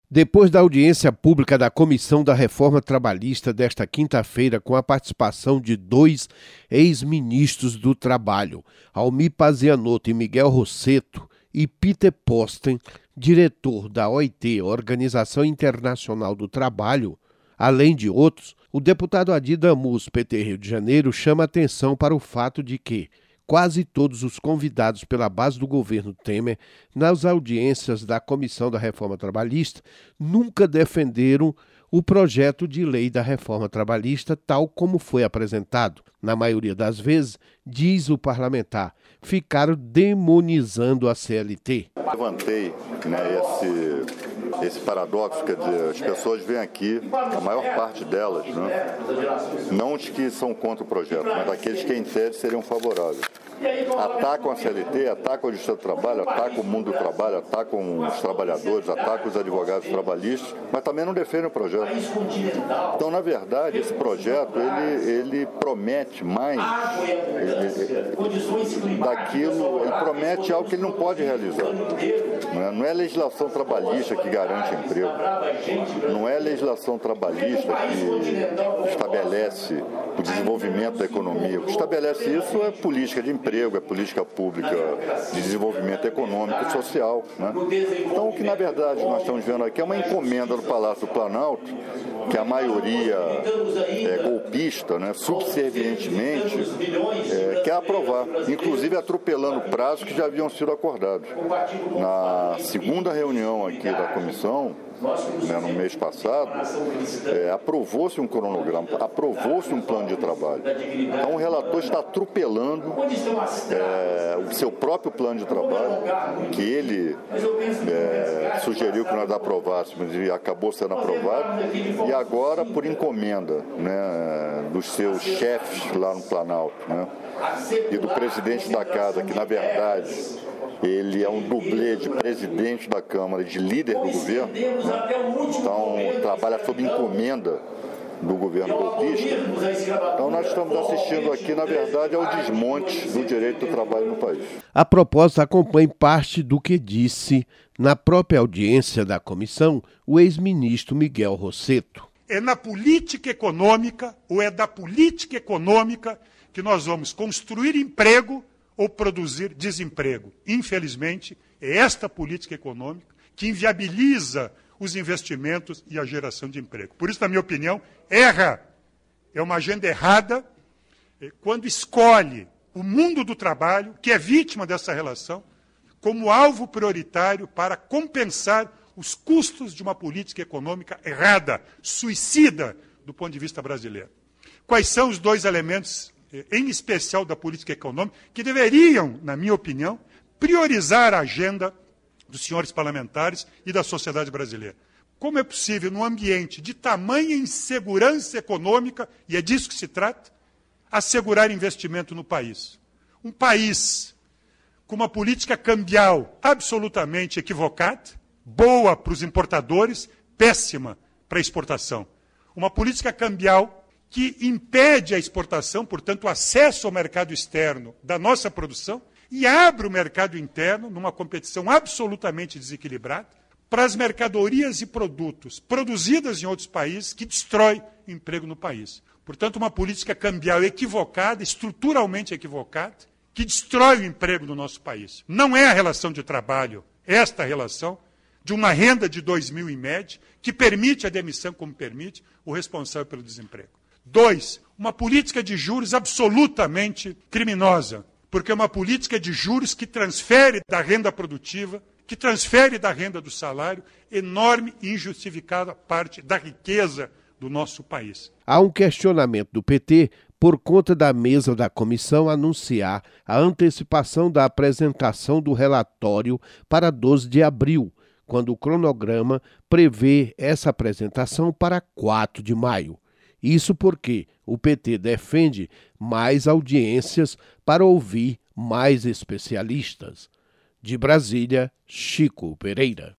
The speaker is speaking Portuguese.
Depois da audiência pública da Comissão da Reforma Trabalhista desta quinta-feira, com a participação de 2 ex-ministros do Trabalho, Almir Pazianotto e Miguel Rossetto, e Peter Posten, diretor da OIT, Organização Internacional do Trabalho, além de outros, o deputado Adi Damus, PT Rio de Janeiro, chama atenção para o fato de que quase todos os convidados pela base do governo Temer nas audiências da Comissão da Reforma Trabalhista nunca defenderam o projeto de lei da reforma trabalhista tal como foi apresentado. Na maioria das vezes, diz o parlamentar, ficaram demonizando a CLT. Levantei esse paradoxo, quer dizer, as pessoas vêm aqui, a maior parte delas, não os que são contra o projeto, mas aqueles que em tese seriam favoráveis. Atacam a CLT, atacam a Justiça do Trabalho, atacam o mundo do trabalho, atacam os trabalhadores, atacam os advogados trabalhistas, mas também não defendem o projeto. Então, na verdade, esse projeto, ele promete mais daquilo, ele promete algo que ele não pode realizar. Não é a legislação trabalhista que garante emprego, não é a legislação trabalhista que estabelece o desenvolvimento da economia. O que estabelece isso é política de emprego, é política pública de desenvolvimento econômico e social. Então, o que na verdade nós estamos vendo aqui é uma encomenda do Palácio do Planalto, que a maioria golpista, subservientemente, quer aprovar, inclusive atropelando prazos que já haviam sido acordados. Na segunda reunião aqui da comissão, no mês passado, aprovou-se um cronograma, aprovou-se um plano de trabalho. Então o relator está atropelando o seu próprio plano de trabalho, que ele sugeriu que nós aprovássemos e acabou sendo aprovado, e agora por encomenda dos seus chefes lá no Planalto, e do presidente da casa, que na verdade ele é um dublê de presidente da Câmara e de líder do governo, então trabalha sob encomenda do governo golpista. Então nós estamos assistindo aqui, na verdade, ao desmonte do direito do trabalho no país. A proposta acompanha parte do que disse na própria audiência da comissão o ex-ministro Miguel Rossetto. É na política econômica ou é da política econômica que nós vamos construir emprego ou produzir desemprego. Infelizmente, é esta política econômica que inviabiliza os investimentos e a geração de emprego. Por isso, na minha opinião, erra. É uma agenda errada quando escolhe o mundo do trabalho, que é vítima dessa relação, como alvo prioritário para compensar os custos de uma política econômica errada, suicida do ponto de vista brasileiro. Quais são os 2 elementos, em especial da política econômica, que deveriam, na minha opinião, priorizar a agenda dos senhores parlamentares e da sociedade brasileira? Como é possível, num ambiente de tamanha insegurança econômica, e é disso que se trata, assegurar investimento no país? Um país com uma política cambial absolutamente equivocada, boa para os importadores, péssima para a exportação. Uma política cambial que impede a exportação, portanto, o acesso ao mercado externo da nossa produção, e abre o mercado interno numa competição absolutamente desequilibrada para as mercadorias e produtos produzidas em outros países que destrói emprego no país. Portanto, uma política cambial equivocada, estruturalmente equivocada, que destrói o emprego no nosso país. Não é a relação de trabalho, esta relação de uma renda de 2.000 em média, que permite a demissão como permite, o responsável pelo desemprego. 2, uma política de juros absolutamente criminosa, porque é uma política de juros que transfere da renda produtiva, que transfere da renda do salário, enorme e injustificada parte da riqueza do nosso país. Há um questionamento do PT por conta da mesa da comissão anunciar a antecipação da apresentação do relatório para 12 de abril, quando o cronograma prevê essa apresentação para 4 de maio. Isso porque o PT defende mais audiências para ouvir mais especialistas. De Brasília, Chico Pereira.